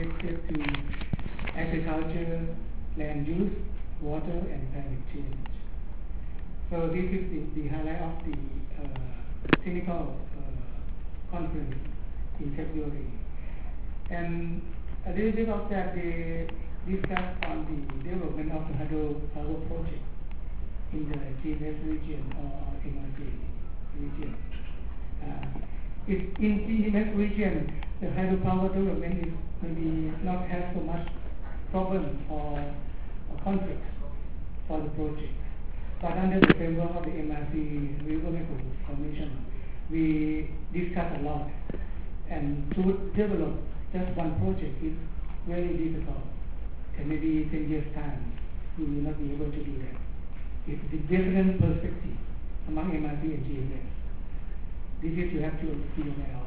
related to agriculture, land use, water, and climate change. So this is the highlight of the technical conference in February. And a little bit of that they discussed on the development of the hydropower project in the GMS region or MRC region. In GMS region, the hydropower development is maybe not have so much problem or conflict for the project. But under the framework of the MRC River Mekong Commission, we discuss a lot. And to develop just one project is very difficult. And maybe 10 years' time, we will not be able to do that. It's a different perspective among MRC and GMS. This is you have to be aware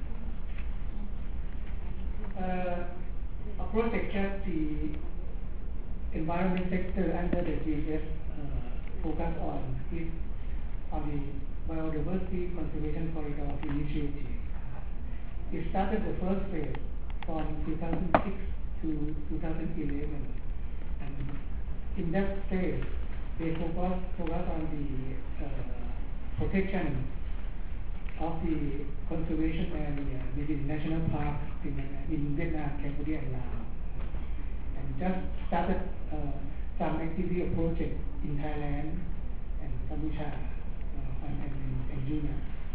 of. A project just the environment sector under the GMS focus on is on the biodiversity conservation corridor initiative. It started the first phase from 2006 to 2011, and in that phase they focus on the protection of the conservation area within national parks in Vietnam, Cambodia, and Laos, and just started some activity of project in Thailand and Cambodia and Yunnan.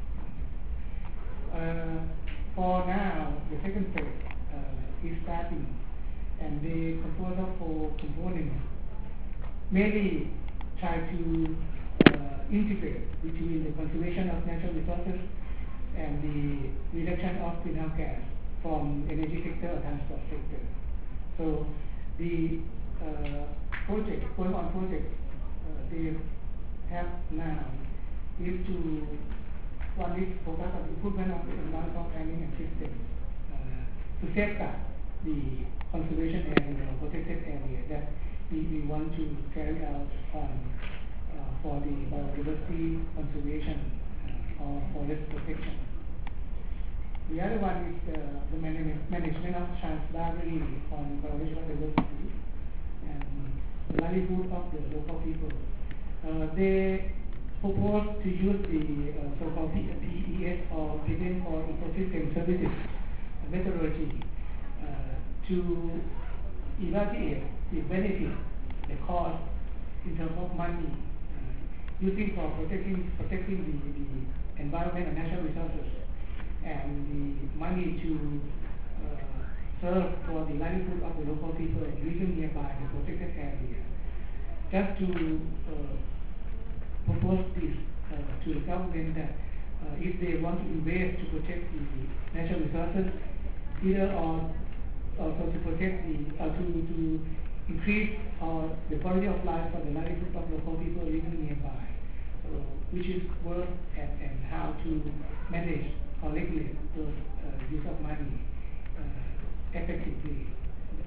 For now, the second phase is starting, and they compose of 4 components. Mainly try to integrate between the conservation of natural resources and the reduction of greenhouse gas from energy sector or transport sector. So the going on project they have now is to one is focus on the improvement of the environmental planning and systems to safeguard the conservation area or protected area that we want to carry out on for the biodiversity conservation or forest protection. The other one is the management of transboundary on biological diversity and the livelihood of the local people. They propose to use the so-called PES or Payment for Ecosystem Services methodology to evaluate the benefit, the cost in terms of money using for protecting the environment and natural resources, and the money to serve for the livelihood of the local people and region nearby the protected area. Just to propose this to the government that if they want to invest to protect the natural resources, either or also to protect to increase the quality of life for the livelihood of local people living nearby, which is work and how to manage or regulate those use of money effectively.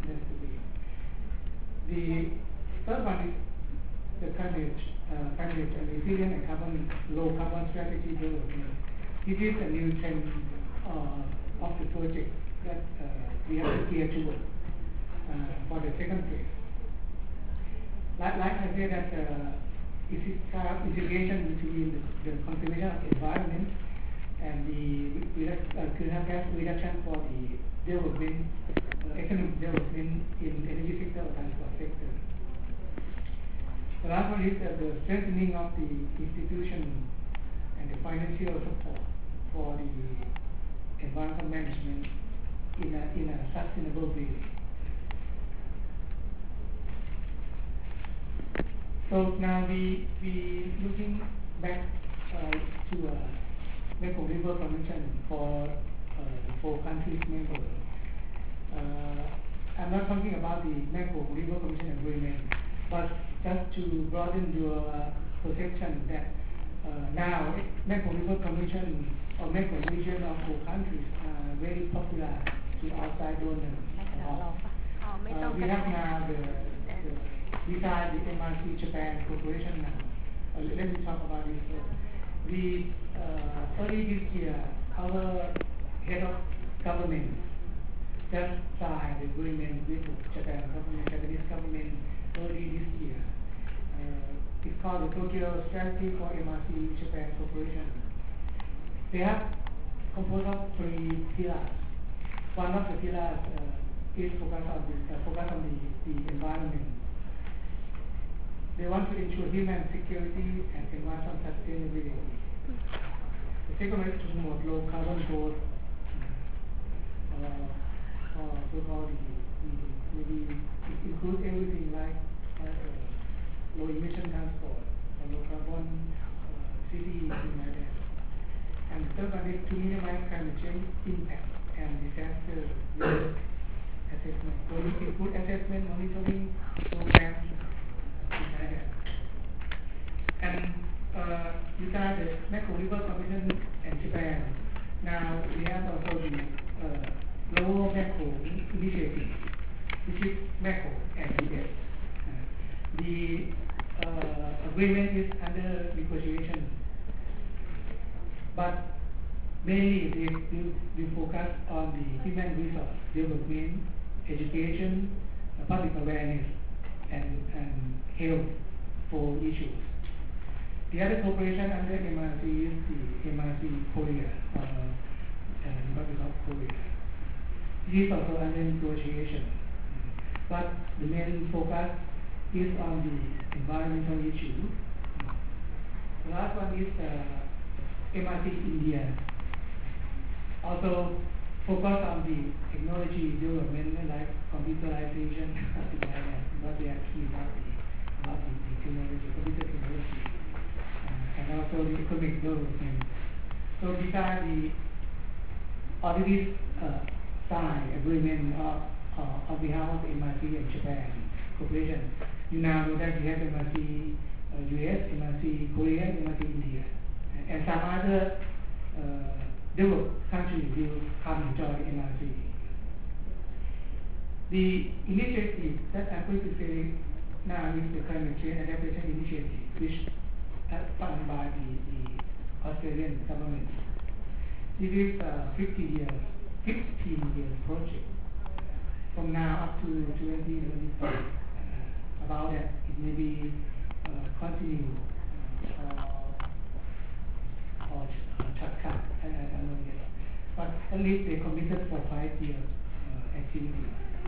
The third one is the climate and resilient and low carbon strategy development. It is a new trend of the project that we have to gear toward for the second phase. Like I said, that it is integration between the conservation of the environment and the greenhouse gas reduction for the development, economic development in energy sector or transport sector. The last one is the strengthening of the institution and the financial support for the environmental management in a sustainable way. So now we looking back to Mekong River Convention for the 4 countries members. I'm not talking about the Mekong River Convention agreement, but just to broaden your perception that now Mekong River Convention or Mekong region of 4 countries are very popular to outside donors. We have now besides the MRC Japan Corporation now. Let me talk about this. Early this year, our head of government just signed the agreement with Japanese government early this year. It's called the Tokyo Strategy for MRC Japan Corporation. They have composed of 3 pillars. One of the pillars is focus on the environment. They want to ensure human security and environmental sustainability. The second is to promote low carbon growth, so-called maybe it includes everything like low emission transport or low carbon city, something like that. And the third one is to minimize climate change impact and disaster risk assessment. So we include assessment, monitoring, programs, things like that. And besides the Macro River Commission and Japan, now we have also the Lower Macro Initiative, which is Macro and Tibet. The agreement is under negotiation, but mainly they focus on the human resource development, education, public awareness, and health for issues. The other cooperation under MRC is the MRC Korea, Republic of Korea. This is also under negotiation, but the main focus is on the environmental issue. The last one is MRC India. Also focus on the technology development like computerization, something like that. But they are key about the technology, computer technology, and also the economic development. So besides the already signed agreement on behalf of MRC and Japan Corporation, you now know that we have MRC US, MRC Korea, MRC India, and some other developed countries will come and join MRC. The initiative that I'm going to say now is the Climate Change Adaptation Initiative, which is funded by the Australian government. It is a 15 years project from now up to 2025. About that, it may be continue or shortcut, I don't know yet. But at least they committed for 5-year activity.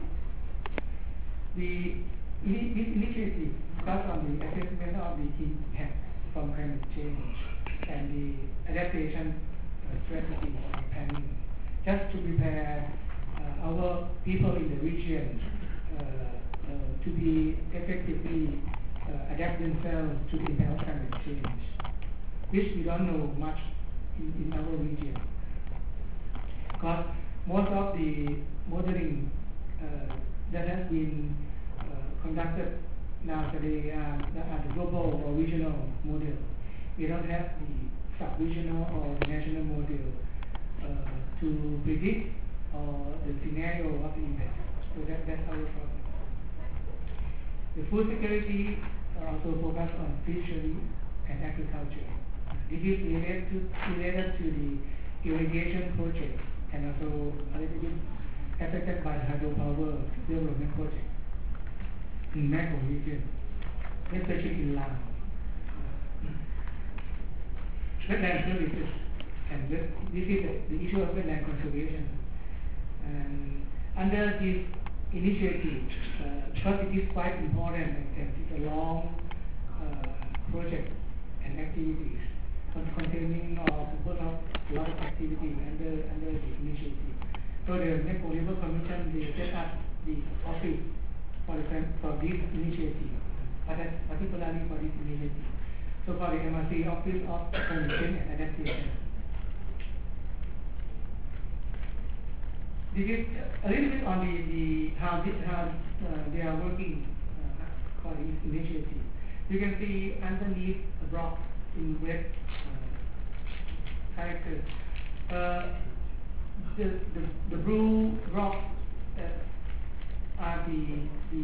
The initiative focuses on the assessment of the impact from climate change and the adaptation strategy and planning, just to prepare our people in the region to be effectively adapt themselves to the impact of climate change, which we don't know much in our region. Because most of the modeling that has been conducted nowadays are the global or regional model. We don't have the sub-regional or national model to predict the scenario of the impact. So that's our problem. The food security also focus on fishery and agriculture. This is related to the irrigation project and also a little bit affected by the hydropower development project in Macro region, especially in Laos. Wetland services, and this is the issue of wetland conservation. And under this initiative, because it is quite important and it's a long project and activities containing composed of a lot of activities under the initiative. So the Macro River Commission will set up the office for this initiative, particularly for this initiative. So for the MRC Office of Climate Change and Adaptation. This is a little bit on how they are working for this initiative. You can see underneath the block in red characters. The blue blocks are the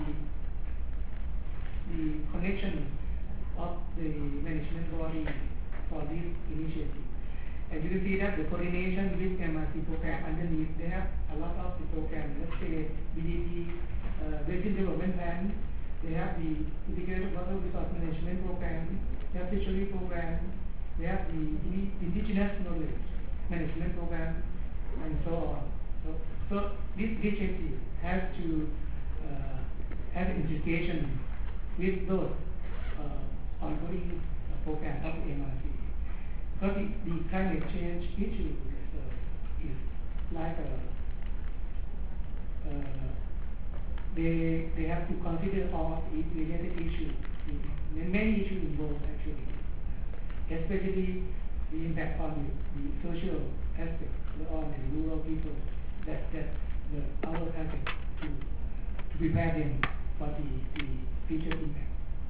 connection of the management body for this initiative. And you can see that the coordination with MRC program underneath, they have a lot of the program, let's say BDP, Basin Development Plan, they have the Integrated Water Resource Management Program, they have fishery program, they have the Indigenous Knowledge Management Program, and so on. So this HMC has to have integration with those ongoing programs of the MRC. Because the climate change issue is like they have to consider all the related issues, many issues involved actually, especially the impact on the social aspect on the rural people that our target to prepare them for the future impact.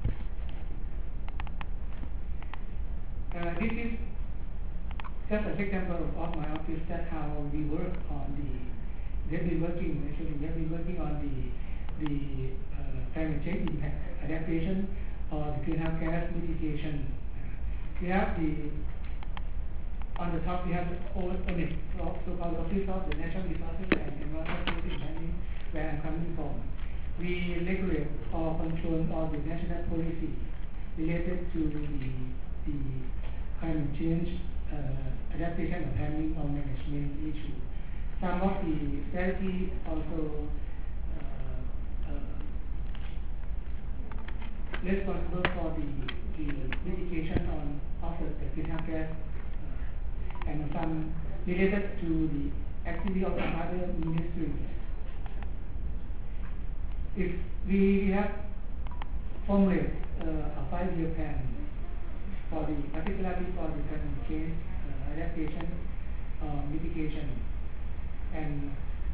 This is just an example of my office, that how we work on we have been working on the climate change impact adaptation or the greenhouse gas mitigation. We have on the top we have the ONIP, so-called Office of the Natural Resources and Environmental Planning, where I'm coming from. We regulate or control all the national policy related to the climate change adaptation or handling or management issue. Some of the strategies also responsible for the mitigation of the greenhouse gas and some related to the activity of some other ministries. If we have formulated a 5-year plan particularly for the climate change adaptation, mitigation, and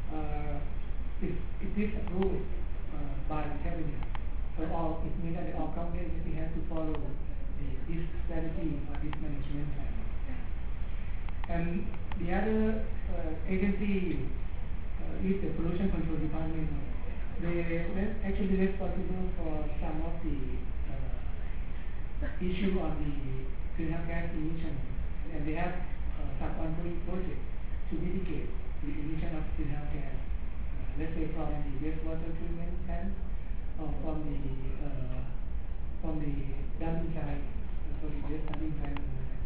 if this approved by the cabinet, so it means that all companies have to follow this strategy or this management plan. And the other agency is the Pollution Control Department. They're actually responsible for some of the issue on the greenhouse gas emissions, and they have some ongoing projects to mitigate the emission of greenhouse gas. Let's say from the wastewater treatment plant or from the dumping site, so the waste dumping site.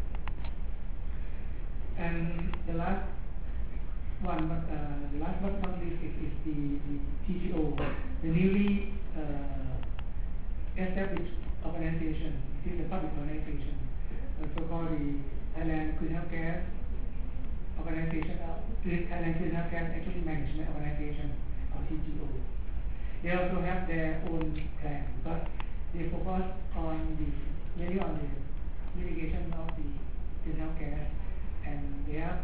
And the last but not least is the TGO, the newly established organization. It is a public organization, so-called the Thailand Greenhouse Gas Organization, Thailand Greenhouse Gas Actually Management Organization, or TGO. They also have their own plan, but they focus mainly on the mitigation of the greenhouse gas, and they have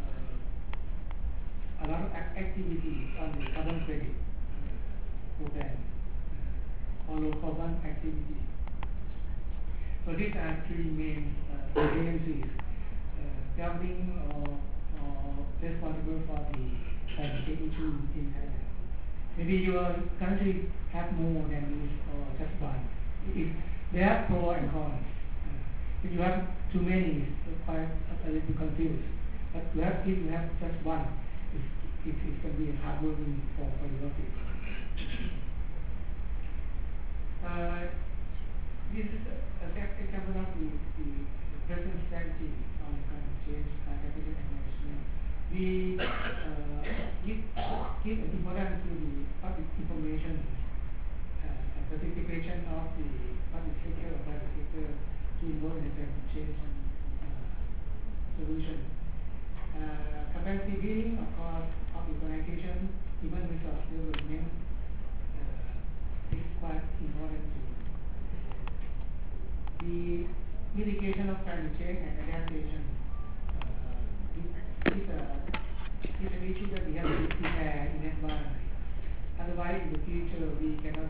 a lot of activity on the carbon credit program, or low carbon activity. So these are three main agencies governing or responsible for the climate change issue in Thailand. Maybe your country have more than this or just one. They have pros and cons. If you have too many, it's quite a little confused. But if you have just one, it can be hard working for your office. This is a example of the present strategy on climate change adaptation and management. We give importance to the public information and participation of the public sector or private sector to involve in the climate change solution. Capacity building, of course, of organization, even resource development is quite important too. The mitigation of climate change and adaptation is an issue that we have to prepare in advance. Otherwise, in the future, we cannot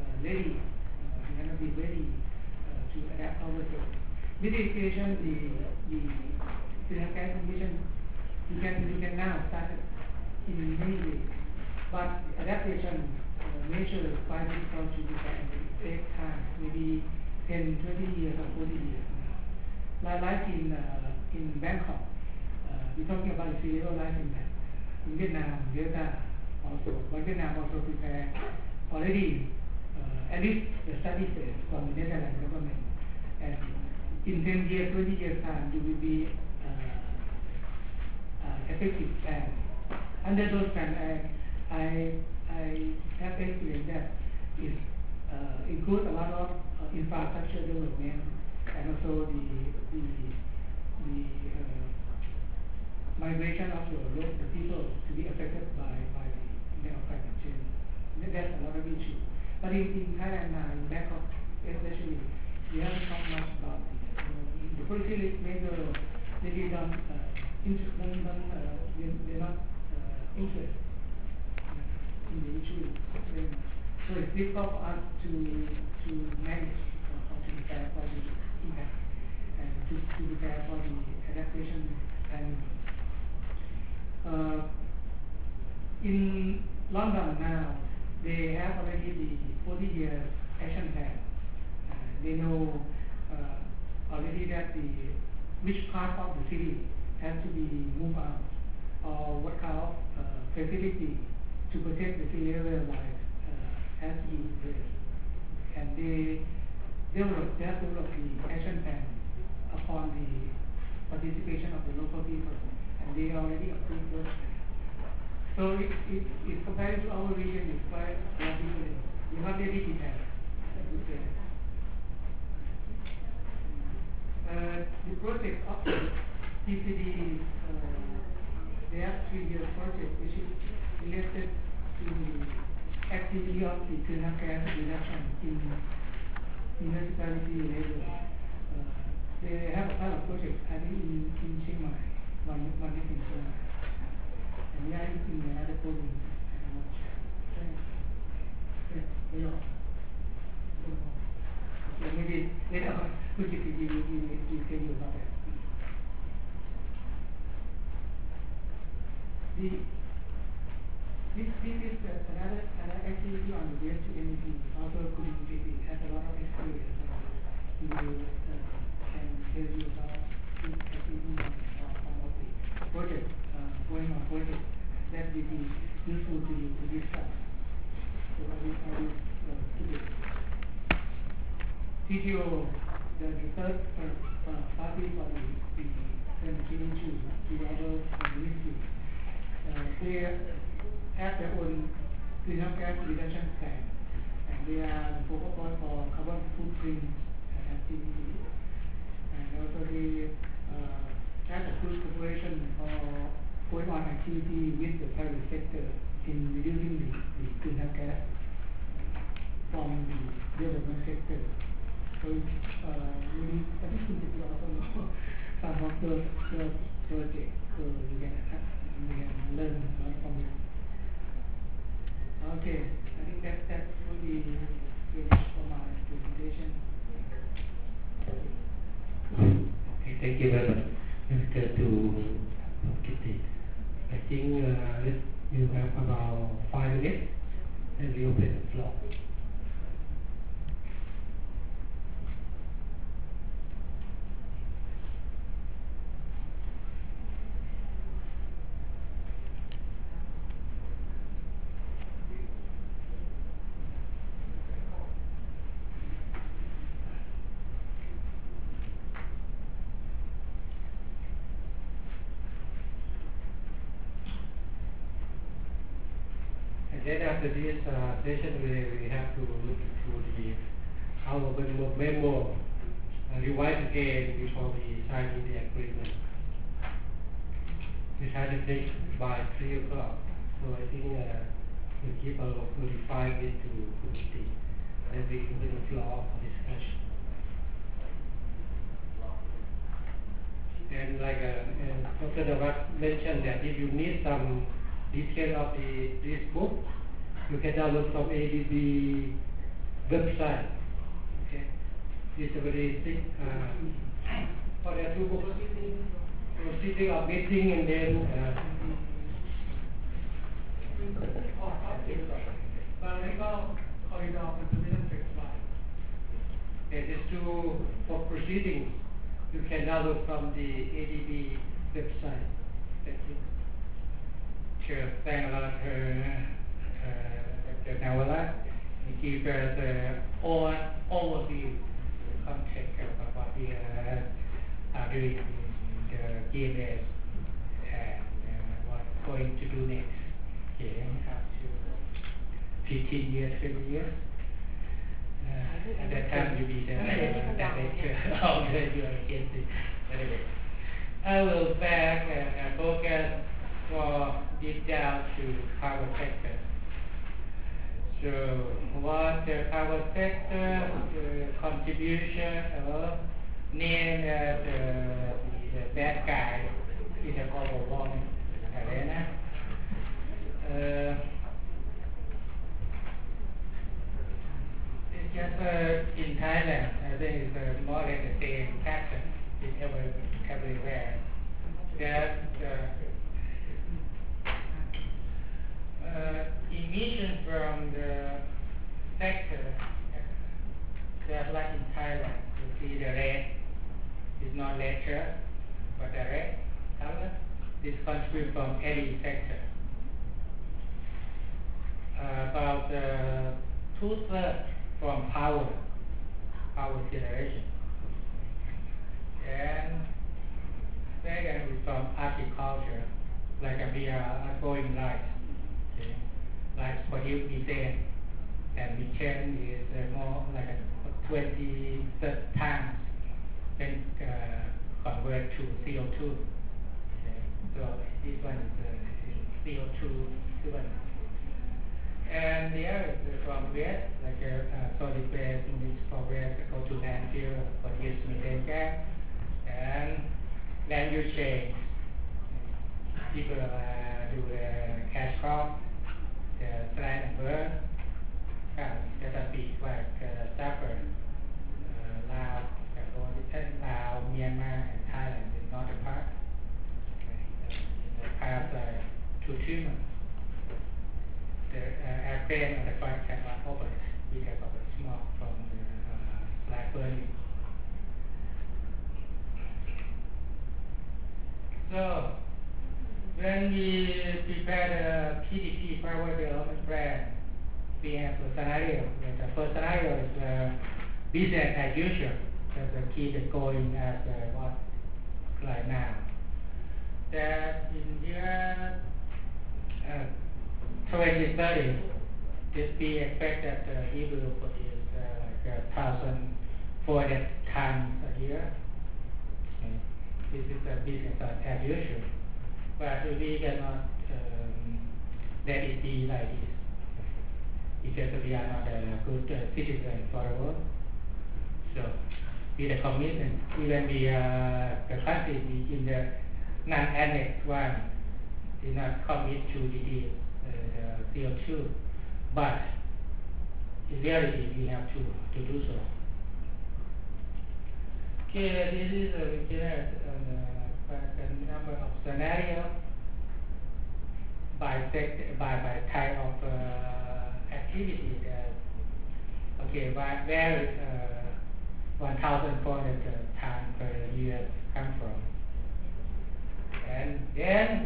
be ready to adapt ourselves. Mitigation, the greenhouse gas emission, you can now start in many ways, but adaptation measure is quite difficult to do, and it takes time, maybe 10, 20 years or 40 years. Like in Bangkok, we're talking about sea level rise impact. In Vietnam, Delta also, but Vietnam also prepare already, at least the study phase from the Netherlands government. And in 10 years, 20 years time, it will be effective plan. Under those plans, I have experience that it includes a lot of infrastructure development and also the migration of the people to be affected by the climate change. That's a lot of issues. But in Thailand now, in Bangkok especially, we haven't talked much about the policy maker really they're not interested in the issue very much. So it's difficult for us to manage or to prepare for the impact and to prepare for the adaptation planning. In London now, they have already the 40-year action plan. They know already that which part of the city has to be moved out, or what kind of facility to protect the sea level rise has to be in place. And they have developed the action plan upon the participation of the local people, and they already approved those plans. So it compared to our region, it's quite different. We're not really prepared, I would say. The project of TCD, they have 3-year project which is related to the activity of the greenhouse gas reduction in municipality level. They have a pilot project, I think, in Chiang Mai, one is in Chiang Mai, and the other is in another province. I'm not sure. So maybe later on, we can tell you about that. This is another activity on the waste to energy. Also, Kudu has a lot of experience. He can tell you about this activity some of the project going on project that will be useful to you to discuss. So I will today. TGO, the third party for the energy issue to our ministry. They have their own greenhouse gas reduction plan, and they are the focal point for carbon footprint activity. And also they have a good cooperation for going on activity with the private sector in reducing the greenhouse gas from the development sector. So really, I think you also know some of those projects, so you can learn a lot from it. Okay, I think that will be finished for my presentation. Okay, thank you very much, Mr. Kitty. I think you have about 5 minutes, and we open the floor. Then after this session, we have to look through our memo, revise again before we sign the agreement. We try to take by 3 o'clock. So I think we keep about 45 minutes to speak. Then we open the floor for discussion. And like Dr. Nawat mentioned that if you need some detail of this book, you can download from ADB website. Okay, it's a very thick. For the 2 books, proceeding of meeting and then. It is for proceedings. You can download from the ADB website. Sure, thank a lot, Dr. Nawala. It gives us an overview context of what we are doing in the GMS and what we're going to do next. Okay, up to 15 years, 20 years. At that time, you'll be the director of the agency. Anyway, I will back and focus more deep down to power sector. So, what the power sector contribution or named as the bad guy in the global warming arena. It's just in Thailand, I think it's more or less the same pattern everywhere. That emission from the sector, just like in Thailand, you see the red is not lecture, but the red color. This contributes from any sector. About 2/3 from power generation. And second is from agriculture, like we are growing rice. Okay. Rice produce methane, and methane is more like 20 times then convert to CO2. Okay. So this one is CO2 equivalent. And the other is from waste, like solid waste, mixed for waste, go to landfill, produce methane gas, and land use change. People do the cash crop, the plant and burn, Chesapeake, like Stafford, Laos, Laos, Myanmar, and Thailand in northern part. In the past 2 months. The airplane on the flight cannot operate because of the smoke from the slag burning. So, when we prepare the PDP, Power Development Plan, we have a scenario. The first scenario is business as usual. That's keep it going as what right now. That in year 2030, we expect that he will produce like 1,400 tons a year. Okay. This is a business as usual. But we cannot let it be like this. Because we are not a good citizen for the world. So, with the commitment, even the country in the non-annex one did not commit to reduce the CO2, but in reality we have to do so. Okay, this is a number of scenarios by type of activity. Okay, where 1,400 tons per year come from, and then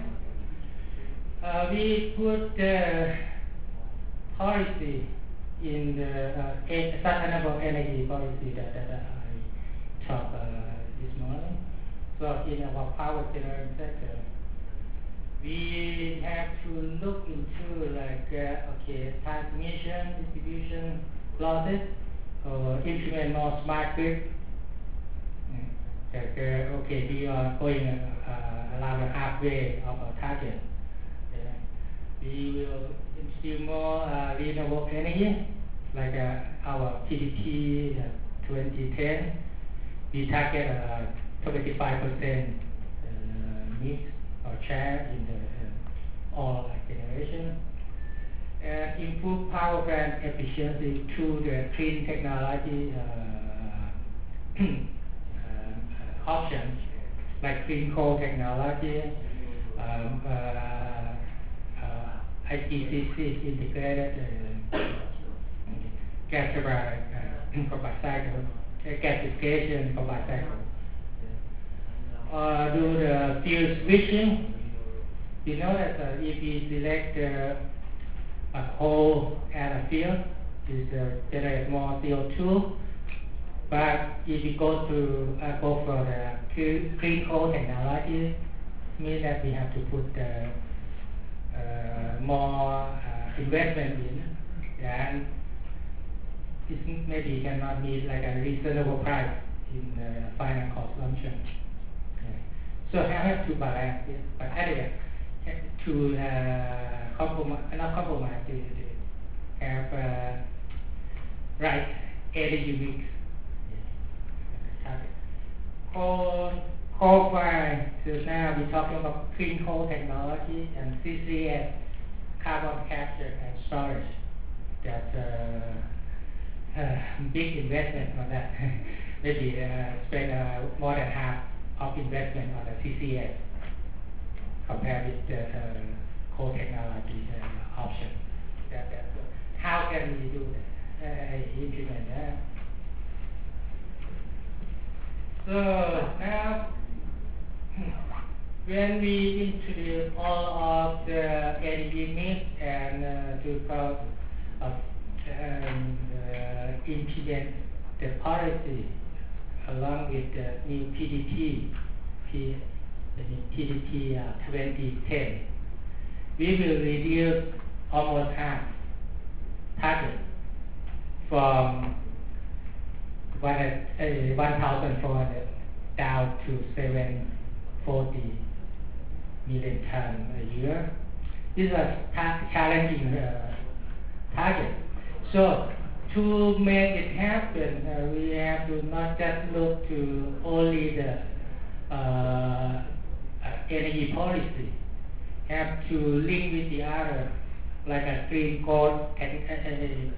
we put the policy in the sustainable energy policy that I talked this morning. So in our power generation sector, we have to look into like transmission, distribution losses, or implement more smart grid. We are going around halfway of our target. We will introduce more renewable energy, like our PDP 2010. We target 25% mix or share in the all generation. Improve power plant efficiency through the clean technology options, like clean coal technology, IGCC integrated gas turbine combined cycle, gasification combined cycle. Do the fuel switching We know that if we select a coal as a field, it generates more CO2. But if we go for the clean coal technology, means that we have to put more investment in, and it maybe cannot meet like a reasonable price in final consumption. Okay. So I have to balance it, but anyway, to compromise, not compromise, to have right energy mix. Coal fire. So now we're talking about clean coal technology and CCS, carbon capture and storage. That's big investment on that. Maybe spend more than half of investment on the CCS compared with the coal technology option. How can we do that? Implement that. So now, when we introduce all of the energy mix and implement the policy along with the new PDP 2010, we will reduce almost half target from 1,400 down to 740 million tons a year. This is a challenging target. So to make it happen, we have to not just look to only the energy policy, have to link with the other, like a green growth and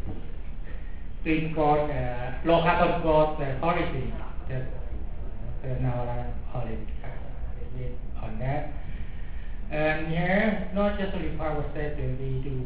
low carbon growth policy. Now on that. And here, not just only power sector, we do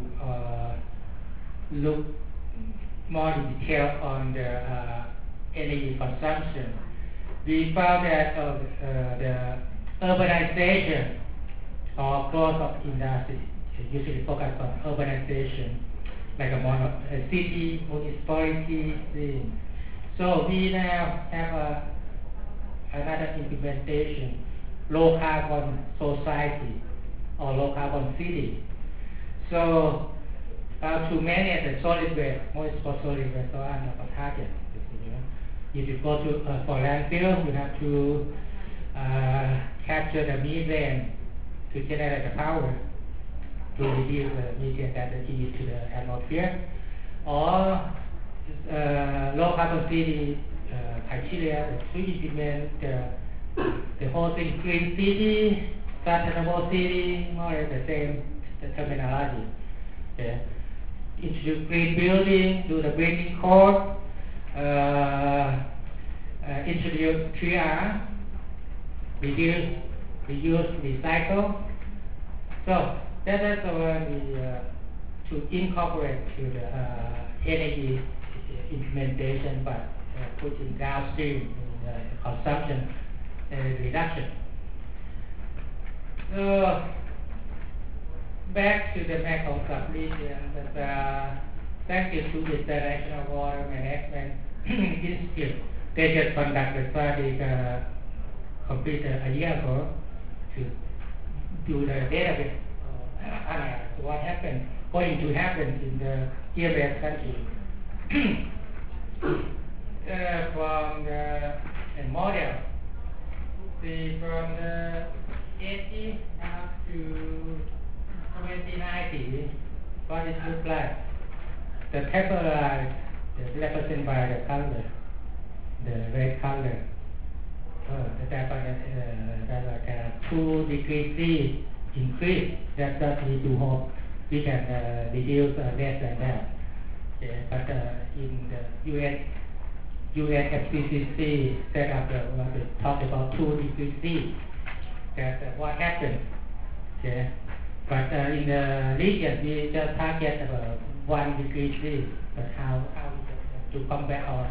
look more in detail on the energy consumption. We found that the urbanization or growth of industry usually focus on urbanization, like a city, municipality thing. So we now have another implementation, low carbon society or low carbon city. So to manage the solid waste, municipal solid waste, so on a target. If you go to for landfill, you have to capture the methane to generate the power to reduce the methane that is emitted to the atmosphere, or low carbon city criteria to implement the whole thing, green city, sustainable city, more or less the same terminology. Okay. Introduce green building, do the building code, introduce 3R, reduce, reuse, recycle. So that's why we to incorporate to the energy implementation, but putting downstream consumption reduction. So back to the Mekong sub-region, but thank you to the International Water Management Institute. They just conducted a study completed a year ago to do the database what happened, going to happen in the area country. From the model, from the 80 up to 2090, what it looks like. The taper line is represented by the color, the red color. That's like a 2 degrees C increase. That's what we do hope we can reduce less than that. Okay. But in the UNFCCC set up they talk about 2 degrees C. That's what happened. Okay. But in the region we just target about 1 degree C. But how to combat or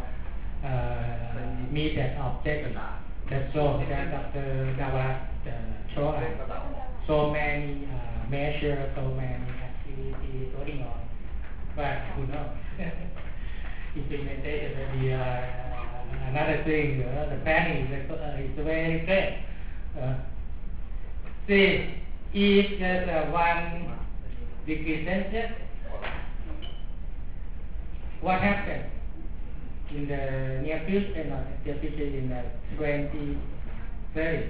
meet that objective? That's all that Dr. Nawaz showed us. so many measures, so many activities going on. But who knows? Implementation may be another thing. The planning is very great. See, if there's 1 degree Celsius, what happens in the near future, not near future, in 2030?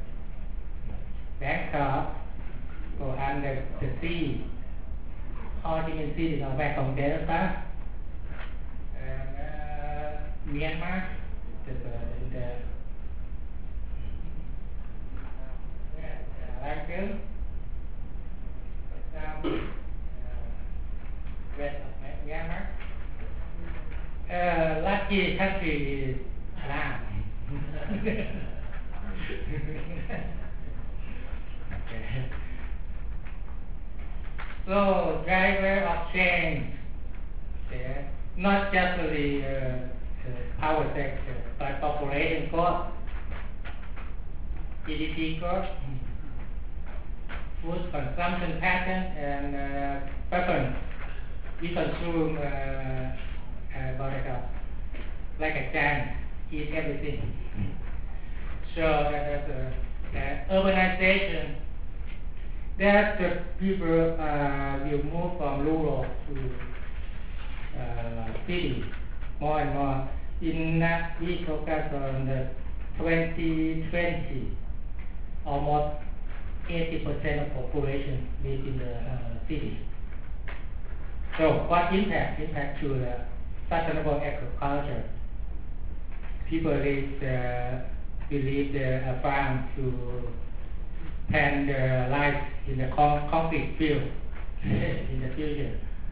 Bangkok go under the sea. Ho Chi Minh City ở back on Delta. And Myanmar is in the Rangoon, west of Myanmar. Lucky country is Laos. Okay. So driver of change, okay, not just the power sector, but population growth, GDP growth, food consumption pattern, and preference. We consume like a giant, eat everything. So that's urbanization. That the people will move from rural to city more and more. In that, we focus on the 2020, almost 80% of population live in the city. So what impact? Impact to the sustainable agriculture. People leave their farm to plan their life in the concrete field in the future.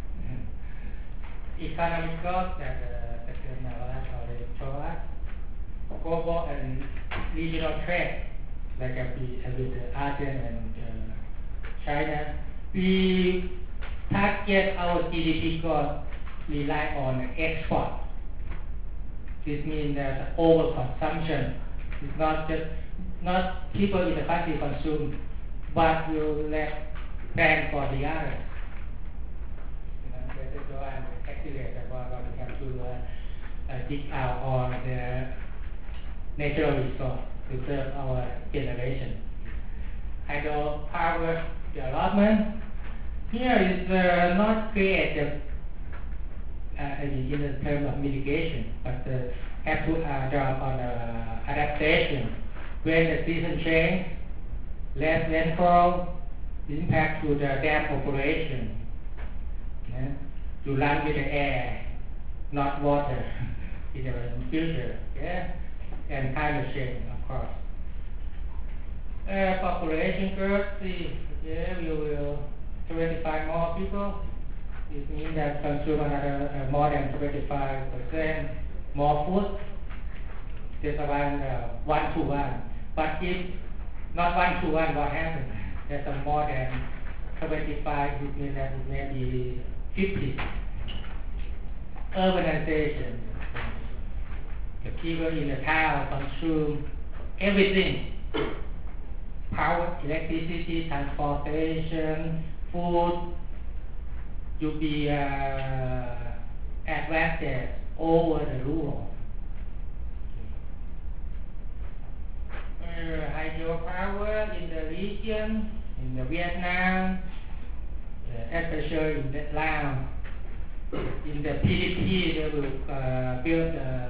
Economic growth that already show us. Global and regional trade, like with ASEAN and China. We target our GDP growth rely on export. This means that overconsumption is not people in the country consume, but will let plan for the others. That is why I'm activated about we have to dig out all the natural resource to serve our generation. Hydropower development here is not creative in the terms of mitigation, but have to draw on adaptation. When the season change, less rainfall, impact to the dam population. You run with the air, not water in the future. Yeah? And climate change, of course. Population growth, we will 25 more people. It means that consume another more than 25% more food. Just around 1 to 1. But if not 1 to 1, what happens? There's more than 25, it means that it may be 50. Urbanization. The people in the town consume everything. Power, electricity, transportation, food, to be advantage over the rural. Hydropower in the region, in the Vietnam, especially in Laos. In the PDP, they will build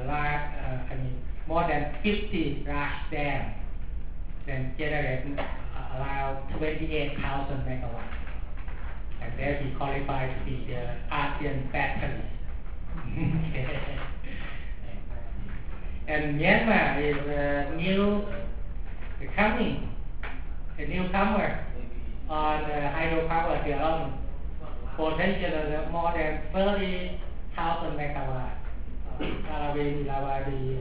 more than 50 large dams, then generate around 28,000 megawatts. And they be qualified to be the ASEAN battery. And Myanmar is a newcomer on hydropower development, potentially more than 30,000 megawatts. When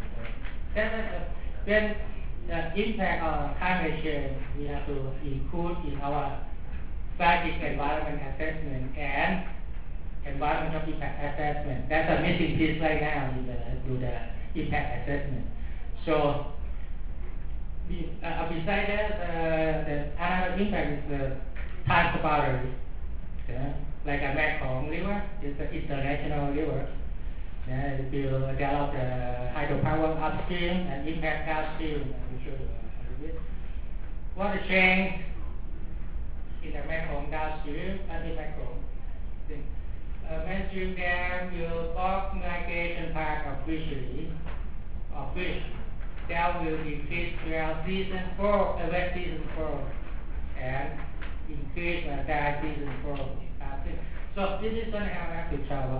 the impact on climate change, we have to include in our strategic environment assessment and environmental impact assessment. That's a missing piece right now in the impact assessment. So Besides that, the another impact is the transporter. Yeah? Like a Mekong River is an international river. Yeah, it will develop the hydropower upstream and impact downstream. I'm sure a little bit. Water change in the Mekong downstream and in Mekong. Mainstream dam will block migration path of fisheries of fish. That will increase throughout season 4, wet season 4, and increase dry season 4. So this is going to have to travel.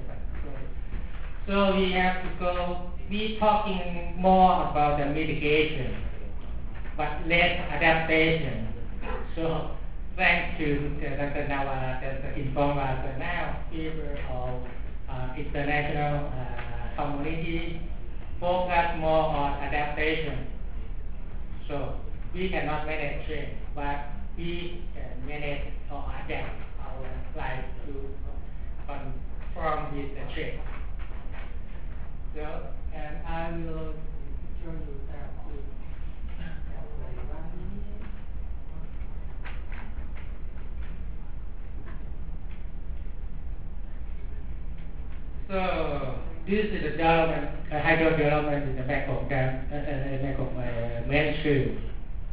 So we have to be talking more about the mitigation, but less adaptation. So thanks to Dr. Nawala that informed us now, people of international community focus more on adaptation. So we cannot manage change, but we can manage or adapt our life to conform with the change. So, and I will show you that too. So this is the development, hydro development in the Mekong Dam, mainstream.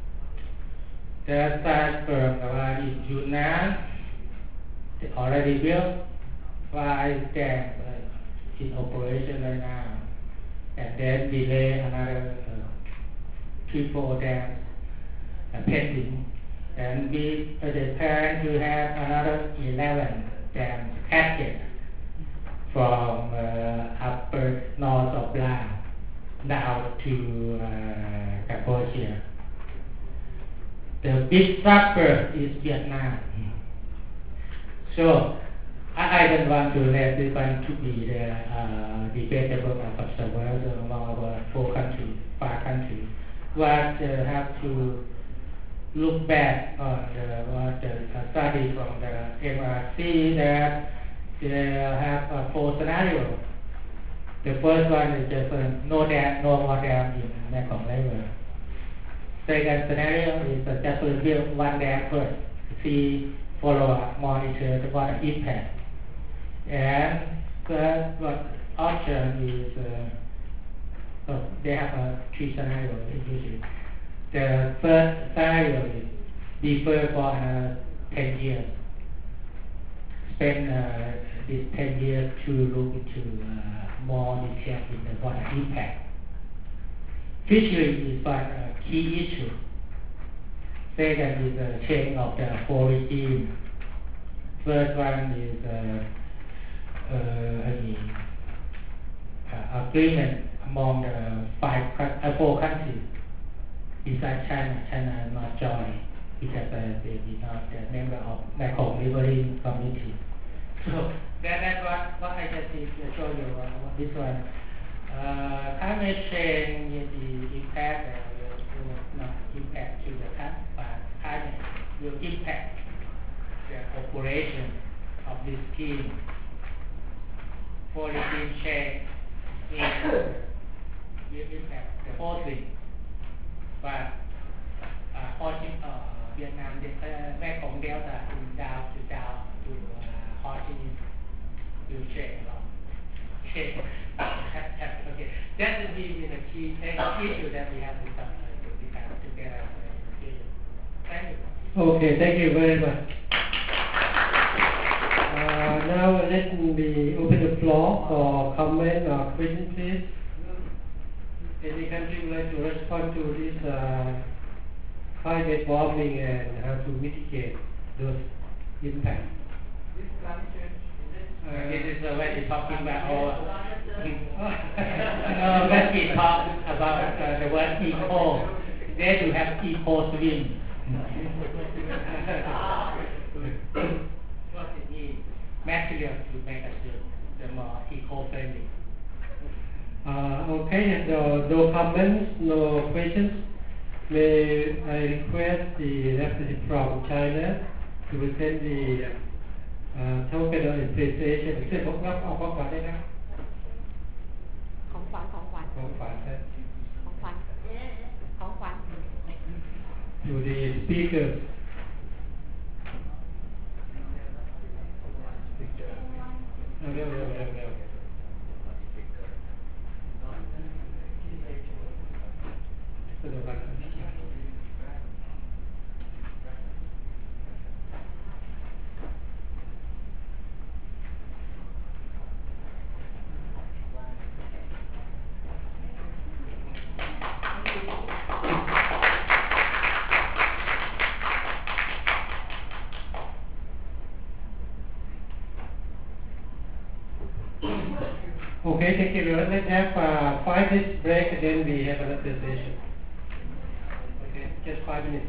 The start from in Yunnan, they already built 5 dams in operation right now, and then delay another 3-4 dams pending, and we plan to have another 11 dams active from upper north of Laos down to Cambodia. The big supper is Vietnam. So I don't want to let this one to be the debatable or controversial among our 5 countries. But have to look back on the study from the MRC that they have 4 scenarios. The first one is just no more dam in Mekong River. Second scenario is just build 1 dam first, see, follow up, monitor the water impact. And third option is they have 3 scenarios usually. The first scenario is defer for another 10 years. Spend these 10 years to look into more detail in the water impact. Fishery is one key issue. Second is the change of the 4 regime. First one is agreement among the 4 countries. Besides China, China not join because they did not member of Mekong Riverine Community. So that's what I just need to show you about this one. Climate change is the impact will not impact to the country, but climate will impact the operation of this scheme. For the scheme change will impact the whole thing. But Vietnam, Mekong Delta down to Ho Chi Minh will change a lot. Okay, that will be the key issue that we have to discuss together. Thank you. Okay, thank you very much. Now let me open the floor for comment or question, please. Any country would like to respond to this climate warming and how to mitigate those impacts? This is when you're talking about when we talk about the word eco, there you have eco swim. What it means? Material to make us the more eco-friendly. Okay, no comments, no questions. May I request the representative from China to present the token of appreciation. ช่วยผมรับเอาของขวัญได้นะของขวัญของขวัญ to the speakers. ร็ว Okay, thank you. Let's have 5 minutes break and then we have another session. Okay, just 5 minutes.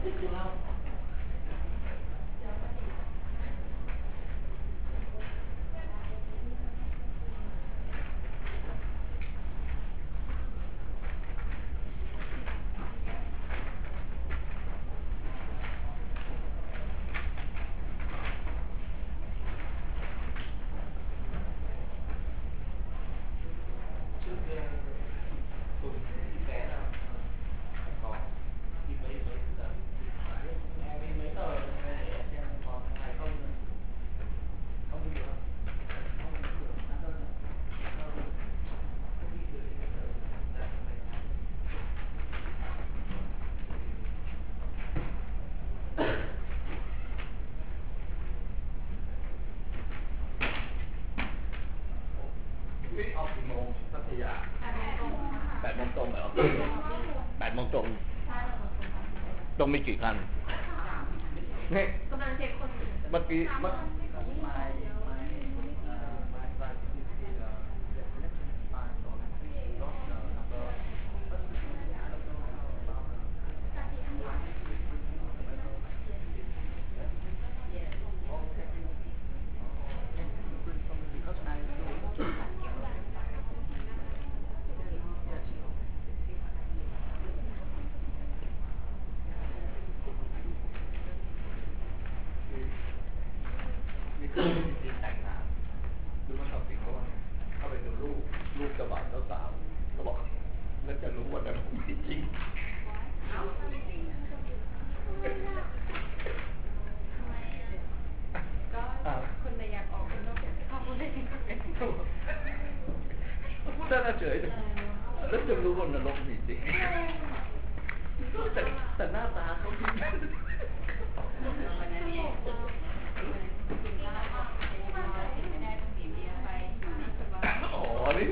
ออกกี่โมงพัทยา8 โมงตรงเหรอ8 โมงตรงต้องมีกี่คันเนี่ยเมื่อกี้แต่งงานดูมาสอบสิ่งเขาว่าเข้าไปดูลูกกระบะเจ้าสาวเขาบอกแล้วจะรู้ว่าแต่ผมไม่จริงคนในอยากออกคนนอกอยากเข้าเลยถ้าเฉยแล้วจะรู้ว่านรกมีจริงแต่หน้าตาเขาดีอ๋อนี่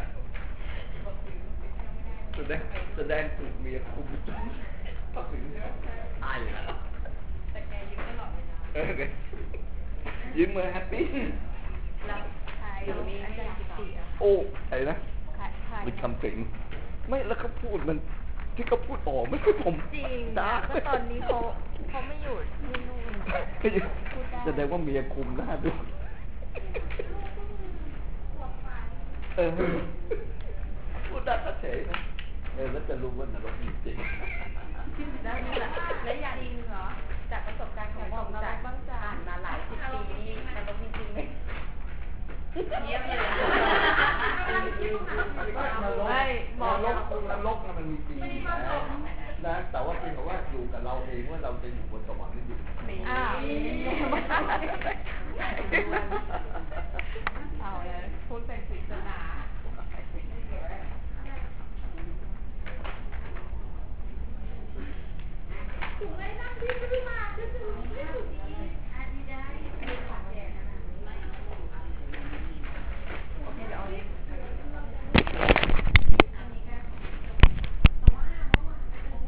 แสดงถูกเมียคุมจนพักถึงตายแล้วแต่แกยิ้มตลอดเวลายิ้มเมื่อแฮปปี้แล้วใครมีอาจารย์กิติอ่ะโอ้ใครนะใครเป็นคำสิงไม่แล้วเขาพูดมันที่เขาพูดออกไม่ใช่ผมจริงนะก็ตอนนี้เขาไม่อยู่ที่นู่นแสดงว่าเมียคุมหน้าดูพูดได้เฉยนะแล้วจะรู้ว่านรกจริงแล้วนี่แหละและอย่างจริงเหรอจากประสบการณ์ของผมจากบ้างจานมาหลาย10 ปีนี่นรกจริงไหมเยี่ยมเลยไม่นรกมันมีจริงนะแต่ว่าเป็นเพราะว่าอยู่กับเราเองว่าเราจะอยู่บนสวรรค์หรืออยู่